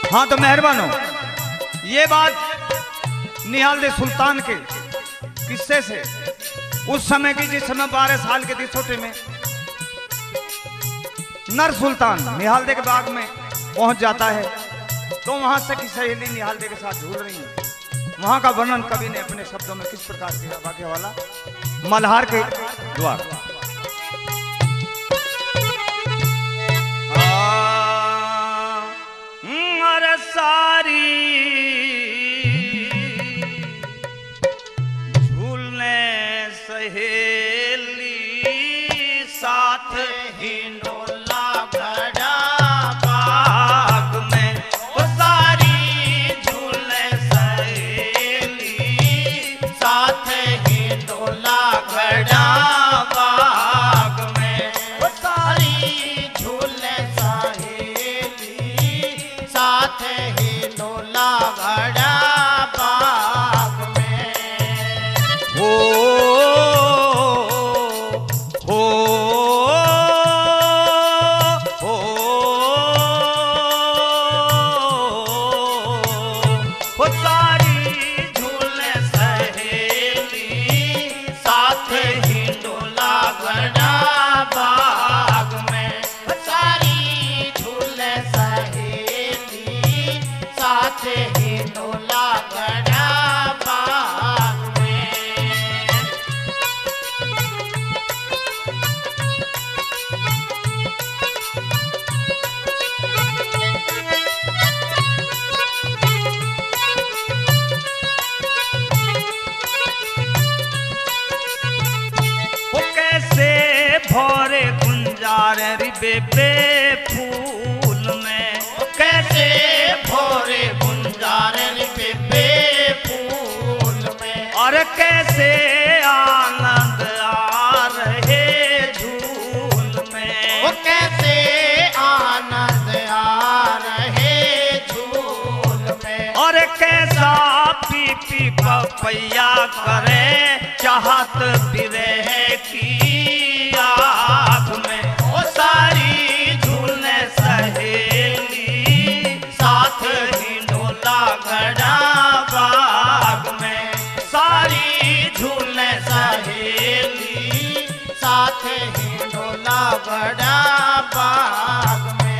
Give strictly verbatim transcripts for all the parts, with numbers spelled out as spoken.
हाँ तो मेहरबान हो। ये बात निहाल दे सुल्तान के किस्से से उस समय की, जिस समय बारह साल के थे छोटे में, नर सुल्तान निहाल दे के बाग में पहुंच जाता है तो वहां से की सहेली निहाल दे के साथ झूल रही है। वहां का वर्णन कवि ने अपने शब्दों में किस प्रकार किया, वाक्य वाला मल्हार के द्वार। अरे सारी झूलने सहेली साथ ही डोला भरा बाग में, वो सारी झूलने सहेली साथ ही डोला भरा बाग में, वो सारी झूलने सहेली साथ ही डोला भरा बाग में। हो हो हो हो सारी झूले सहेली साथ ही डोला भरा बाग में, सारी झूले सहेली साथ ही डोला भरा बाग में। वो कैसे भोरे गुंजार रिबे फूल में, वो कैसे भोरे गुंजार रिबे फूल में, और कैसे आनंद आ रहे झूल में, वो कैसे आनंद आ रहे झूल में, और कैसा पी पी पपैया करे चाहत बिरह की आग में, वो सारी झूलने सहेली साथ ही डोला भरा बाग में, सारी झूलने सहेली साथ ही डोला भरा बाग में।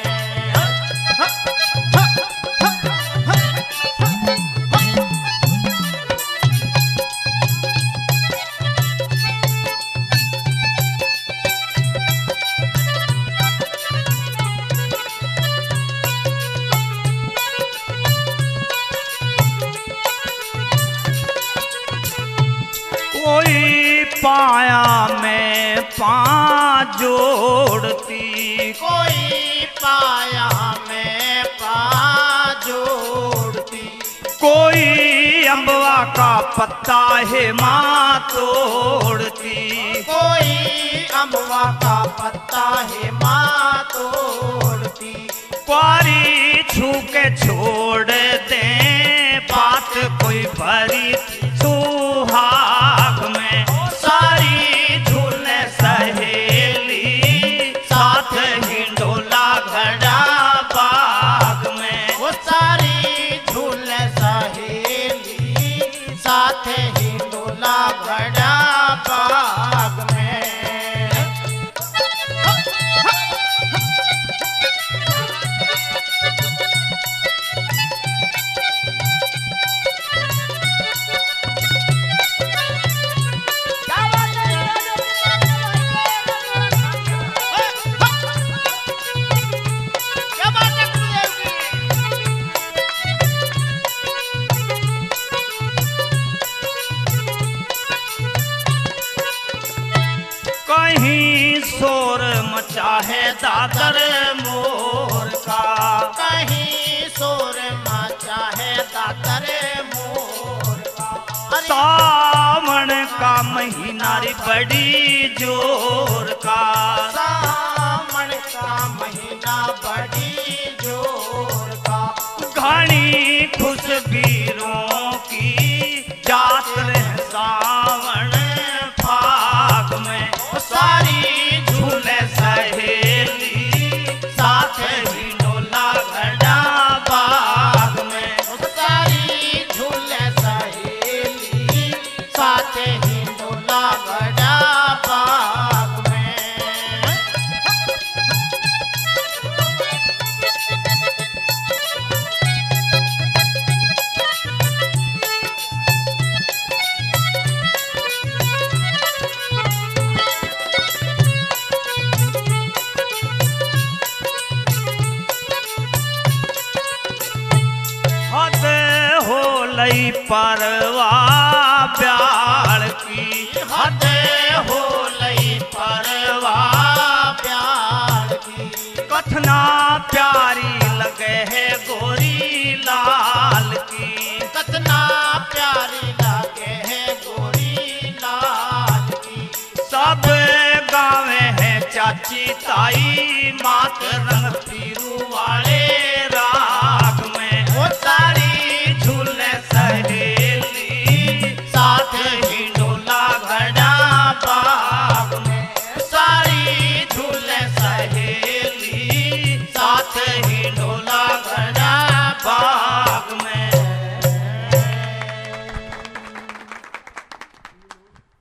कोई पाया में पाँव जोड़ती, कोई पाया में पाँव जोड़ती, कोई अम्बवा का पत्ता है माँ तोड़ती, कोई अम्बवा का पत्ता है माँ तोड़ती, क्वारी छू के छोड़ दे बात कोई भरी सुहाग में, सारी झूलने सहेली साथ ही डोला भरा बाग में, वो सारी झूलने सहेली साथ ही डोला भरा बाग में। कहीं शोर मचा है दादर मोर का, कहीं शोर मचा है दादर मोर का, सावन का महीना री बड़ी जोर का, सावन का महीना बड़ी जोर का, घनी खुशबीरों की जात रह सावन फाग में, सारी झूले सहेली साथ ही डोला भरा बाग लई परवा प्यार की, हदे हो लई परवा प्यार की। कथना प्यारी लगे है गोरी लाल की, कतना प्यारी लगे है गोरी लाल की। सब गावे हैं चाची ताई मात रंग थी,